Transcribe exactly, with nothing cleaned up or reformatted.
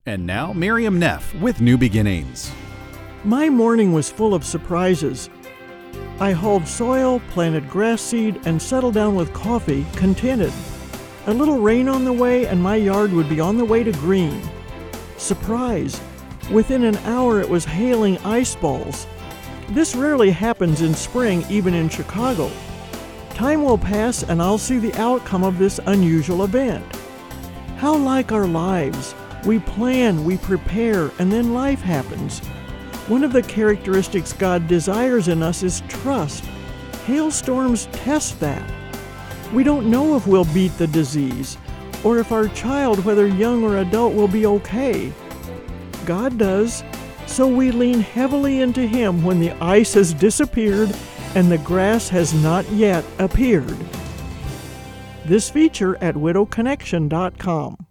And now, Miriam Neff with New Beginnings. My morning was full of surprises. I hauled soil, planted grass seed, and settled down with coffee, contented. A little rain on the way, and my yard would be on the way to green. Surprise! Within an hour it was hailing ice balls. This rarely happens in spring, even in Chicago. Time will pass, and I'll see the outcome of this unusual event. How like our lives! We plan, we prepare, and then life happens. One of the characteristics God desires in us is trust. Hailstorms test that. We don't know if we'll beat the disease, or if our child, whether young or adult, will be okay. God does, so we lean heavily into Him when the ice has disappeared and the grass has not yet appeared. This feature at widow connection dot com.